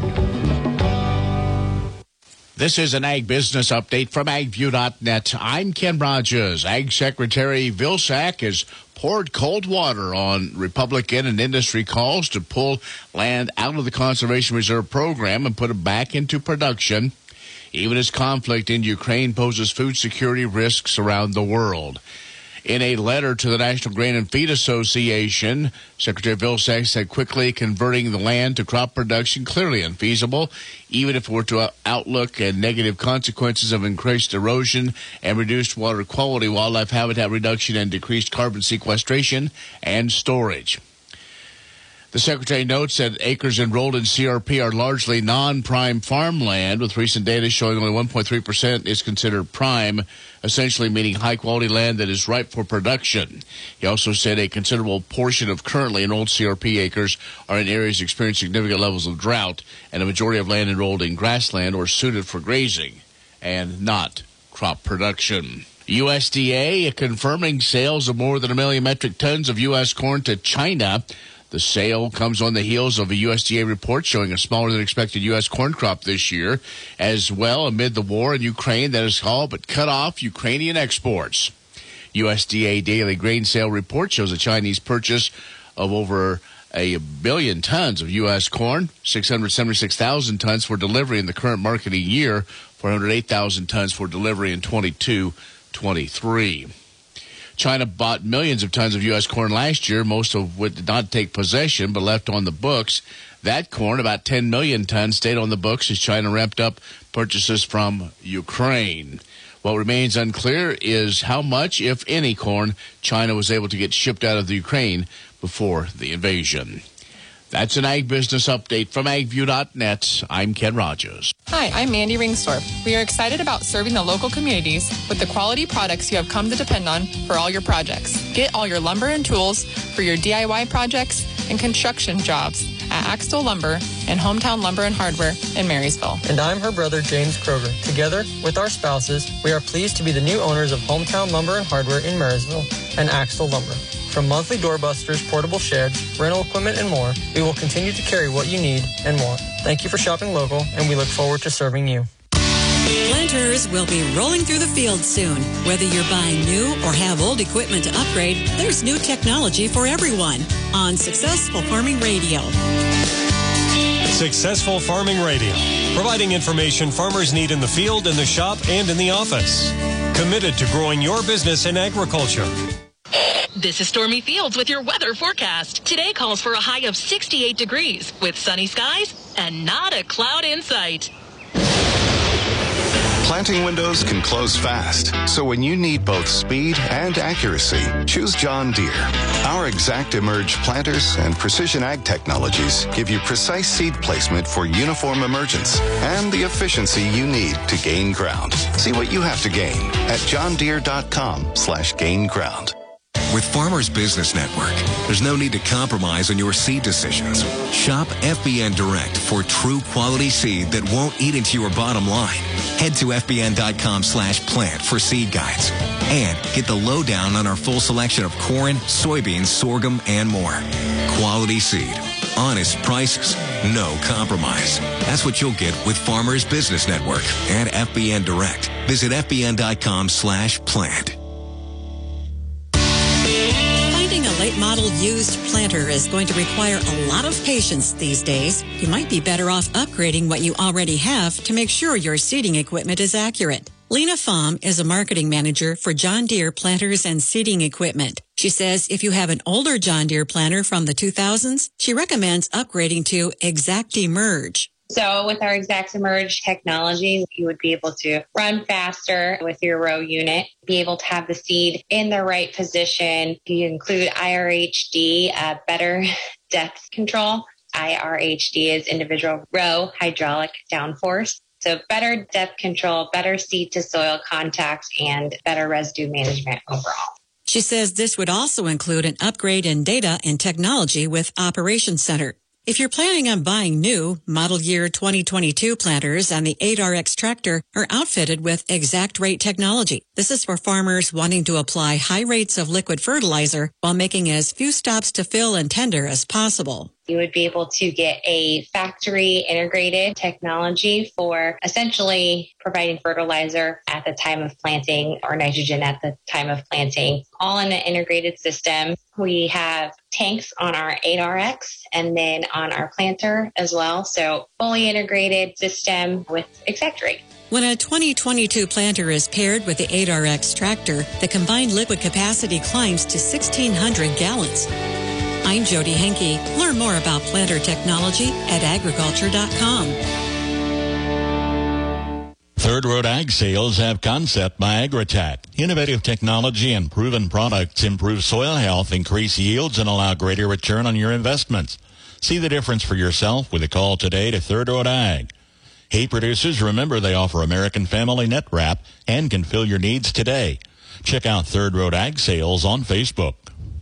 This is an Ag Business Update from ag view dot net. I'm Ken Rogers. Ag Secretary Vilsack has poured cold water on Republican and industry calls to pull land out of the Conservation Reserve Program and put it back into production, even as conflict in Ukraine poses food security risks around the world. In a letter to the National Grain and Feed Association, Secretary Vilsack said quickly converting the land to crop production clearly unfeasible, even if it were to outlook and negative consequences of increased erosion and reduced water quality, wildlife habitat reduction, and decreased carbon sequestration and storage. The Secretary notes that acres enrolled in C R P are largely non-prime farmland, with recent data showing only one point three percent is considered prime, essentially meaning high-quality land that is ripe for production. He also said a considerable portion of currently enrolled C R P acres are in areas experiencing significant levels of drought, and a majority of land enrolled in grassland or suited for grazing and not crop production. U S D A confirming sales of more than a million metric tons of U S corn to China. The sale comes on the heels of a U S D A report showing a smaller than expected U S corn crop this year, as well amid the war in Ukraine that has all but cut off Ukrainian exports. U S D A daily grain sale report shows a Chinese purchase of over a billion tons of U S corn, six hundred seventy-six thousand tons for delivery in the current marketing year, four hundred eight thousand tons for delivery in twenty-two twenty-three. China bought millions of tons of U S corn last year, most of which did not take possession but left on the books. That corn, about ten million tons, stayed on the books as China ramped up purchases from Ukraine. What remains unclear is how much, if any, corn China was able to get shipped out of the Ukraine before the invasion. That's an Ag Business Update from ag view dot net. I'm Ken Rogers. Hi, I'm Mandy Ringstorp. We are excited about serving the local communities with the quality products you have come to depend on for all your projects. Get all your lumber and tools for your D I Y projects and construction jobs at Axtell Lumber and Hometown Lumber and Hardware in Marysville. And I'm her brother, James Kroger. Together with our spouses, we are pleased to be the new owners of Hometown Lumber and Hardware in Marysville and Axtell Lumber. From monthly doorbusters, portable sheds, rental equipment, and more, we will continue to carry what you need and want. Thank you for shopping local, and we look forward to serving you. Planters will be rolling through the field soon. Whether you're buying new or have old equipment to upgrade, there's new technology for everyone on Successful Farming Radio. Successful Farming Radio, providing information farmers need in the field, in the shop, and in the office. Committed to growing your business in agriculture. This is Stormy Fields with your weather forecast. Today calls for a high of sixty-eight degrees with sunny skies and not a cloud in sight. Planting windows can close fast, so when you need both speed and accuracy, choose John Deere. Our Exact Emerge planters and precision ag technologies give you precise seed placement for uniform emergence and the efficiency you need to gain ground. See what you have to gain at john deere dot com slash gain ground. With Farmers Business Network, there's no need to compromise on your seed decisions. Shop F B N Direct for true quality seed that won't eat into your bottom line. Head to F B N dot com slash plant for seed guides. And get the lowdown on our full selection of corn, soybeans, sorghum, and more. Quality seed. Honest prices. No compromise. That's what you'll get with Farmers Business Network and F B N Direct. Visit F B N dot com slash plant. Finding a late model used planter is going to require a lot of patience these days. You might be better off upgrading what you already have to make sure your seeding equipment is accurate. Lena Pham is a marketing manager for John Deere planters and seeding equipment. She says if you have an older John Deere planter from the two thousands, she recommends upgrading to Exact Emerge. So with our Exact Emerge technology, you would be able to run faster with your row unit, be able to have the seed in the right position. You include I R H D, uh, better depth control. I R H D is individual row hydraulic downforce. So better depth control, better seed to soil contact, and better residue management overall. She says this would also include an upgrade in data and technology with Operations Center. If you're planning on buying new model year twenty twenty-two planters and the eight R X tractor are outfitted with Exact Rate technology. This is for farmers wanting to apply high rates of liquid fertilizer while making as few stops to fill and tender as possible. You would be able to get a factory integrated technology for essentially providing fertilizer at the time of planting or nitrogen at the time of planting, all in an integrated system. We have tanks on our eight R X and then on our planter as well. So fully integrated system with Exact Rate. When a twenty twenty-two planter is paired with the eight R X tractor, the combined liquid capacity climbs to sixteen hundred gallons. I'm Jody Henke. Learn more about planter technology at agriculture dot com. Third Road Ag Sales have Concept by Agritat. Innovative technology and proven products improve soil health, increase yields, and allow greater return on your investments. See the difference for yourself with a call today to Third Road Ag. Hay producers, remember they offer American Family Net Wrap and can fill your needs today. Check out Third Road Ag Sales on Facebook.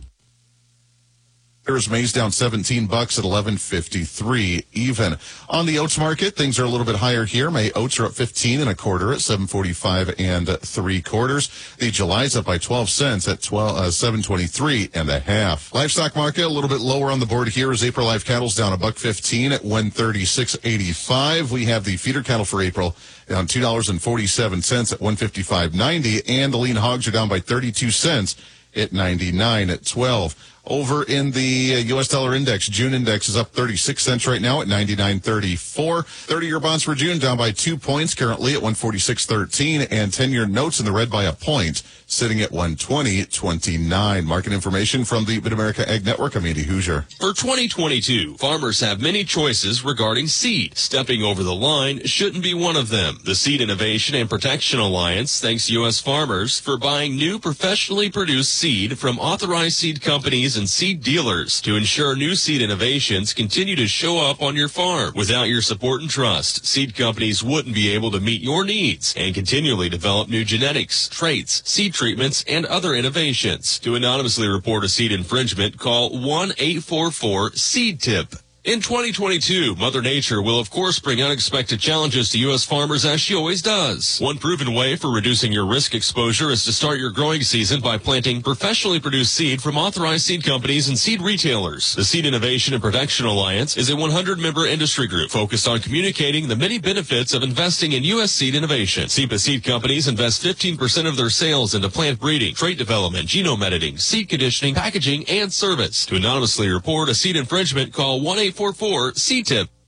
Here's maize down seventeen bucks at eleven fifty-three even. On the oats market, things are a little bit higher here. May oats are up fifteen and a quarter at seven forty-five and three quarters. The July's up by twelve cents at twelve uh, seven twenty-three and a half. Livestock market a little bit lower on the board here as April live cattle's down a buck fifteen at one thirty-six eighty-five. We have the feeder cattle for April down two dollars and forty-seven cents at one fifty-five ninety, and the lean hogs are down by thirty-two cents at ninety-nine at twelve. Over in the uh, U S dollar index, June index is up thirty-six cents right now at ninety-nine thirty-four. thirty-year bonds for June down by two points, currently at one forty-six thirteen, and ten-year notes in the red by a point, sitting at one twenty twenty-nine. Market information from the Mid-America Ag Network. I'm Andy Hoosier. For twenty twenty-two, farmers have many choices regarding seed. Stepping over the line shouldn't be one of them. The Seed Innovation and Protection Alliance thanks U S farmers for buying new professionally produced seed from authorized seed companies and seed dealers to ensure new seed innovations continue to show up on your farm. Without your support and trust, seed companies wouldn't be able to meet your needs and continually develop new genetics, traits, seed treatments, and other innovations. To anonymously report a seed infringement, call one eight four four seed tip. In twenty twenty-two, Mother Nature will of course bring unexpected challenges to U S farmers as she always does. One proven way for reducing your risk exposure is to start your growing season by planting professionally produced seed from authorized seed companies and seed retailers. The Seed Innovation and Protection Alliance is a one hundred member industry group focused on communicating the many benefits of investing in U S seed innovation. S E P A seed companies invest fifteen percent of their sales into plant breeding, trait development, genome editing, seed conditioning, packaging, and service. To anonymously report a seed infringement, call one eight four four C T I P.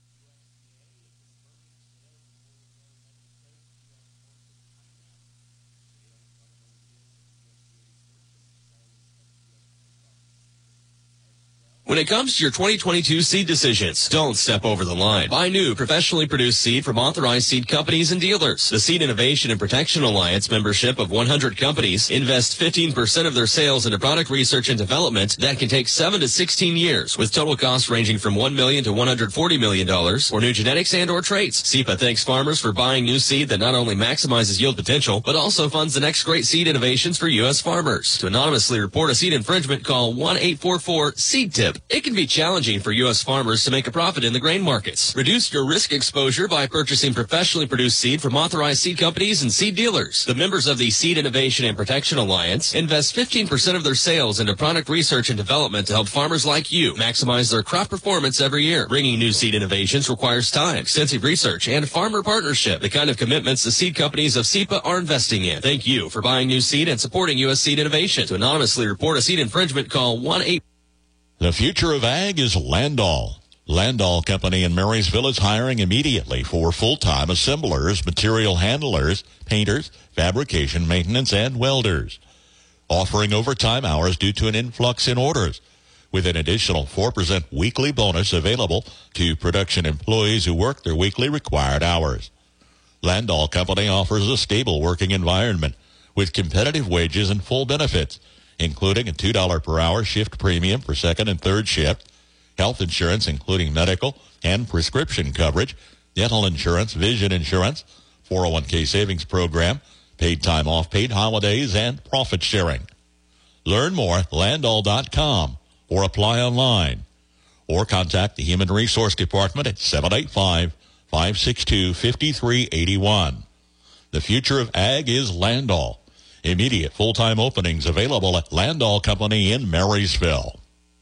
When it comes to your twenty twenty-two seed decisions, don't step over the line. Buy new, professionally produced seed from authorized seed companies and dealers. The Seed Innovation and Protection Alliance membership of one hundred companies invest fifteen percent of their sales into product research and development that can take seven to sixteen years, with total costs ranging from one million dollars to one hundred forty million dollars for new genetics and or traits. S E P A thanks farmers for buying new seed that not only maximizes yield potential, but also funds the next great seed innovations for U S farmers. To anonymously report a seed infringement, call one eight four four seed tip. It can be challenging for U S farmers to make a profit in the grain markets. Reduce your risk exposure by purchasing professionally produced seed from authorized seed companies and seed dealers. The members of the Seed Innovation and Protection Alliance invest fifteen percent of their sales into product research and development to help farmers like you maximize their crop performance every year. Bringing new seed innovations requires time, extensive research, and farmer partnership, the kind of commitments the seed companies of S E P A are investing in. Thank you for buying new seed and supporting U S seed innovation. To anonymously report a seed infringement, call one eight. The future of ag is Landall. Landall Company in Marysville is hiring immediately for full-time assemblers, material handlers, painters, fabrication, maintenance, and welders, offering overtime hours due to an influx in orders, with an additional four percent weekly bonus available to production employees who work their weekly required hours. Landall Company offers a stable working environment with competitive wages and full benefits, including a two dollars per hour shift premium for second and third shift, health insurance including medical and prescription coverage, dental insurance, vision insurance, four oh one k savings program, paid time off, paid holidays, and profit sharing. Learn more at landall dot com or apply online, or contact the Human Resource Department at seven eight five, five six two, five three eight one. The future of ag is Landall. Immediate full-time openings available at Landall Company in Marysville.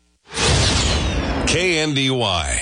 K N D Y.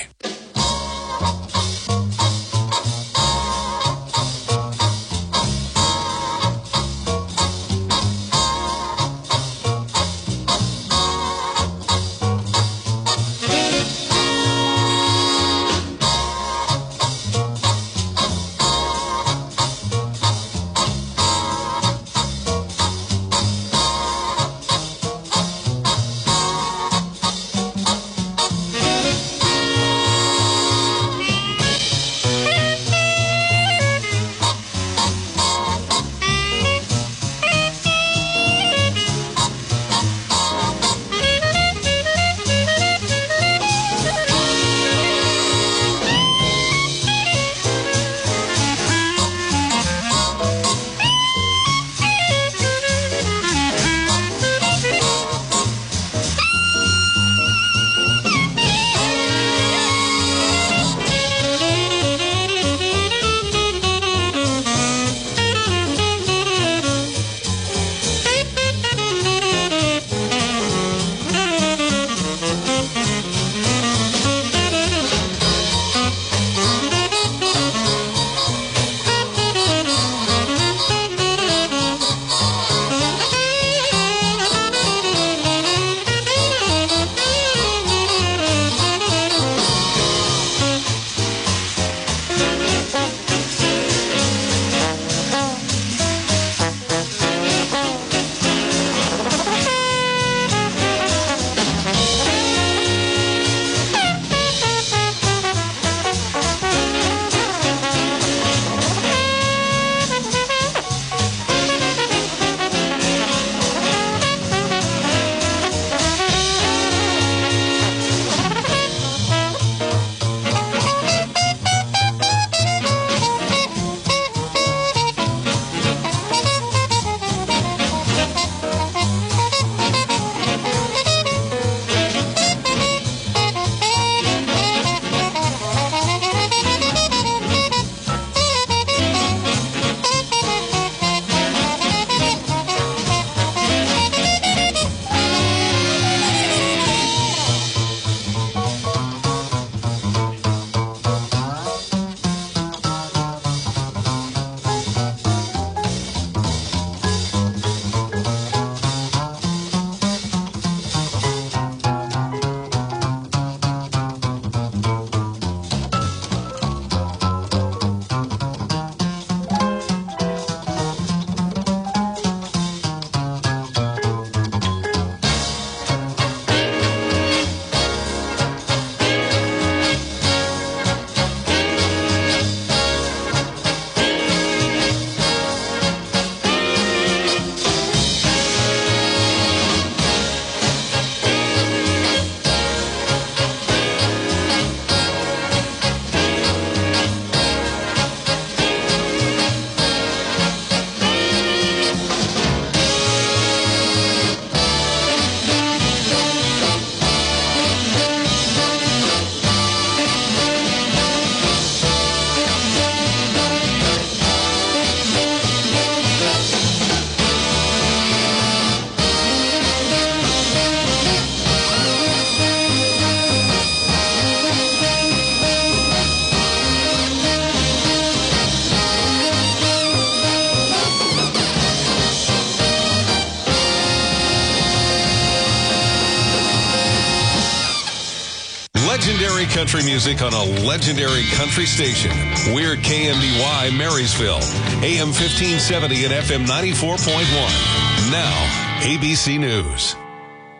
legendary country music on a legendary country station. We're K M D Y Marysville, A M fifteen seventy and F M ninety-four point one. Now, A B C News.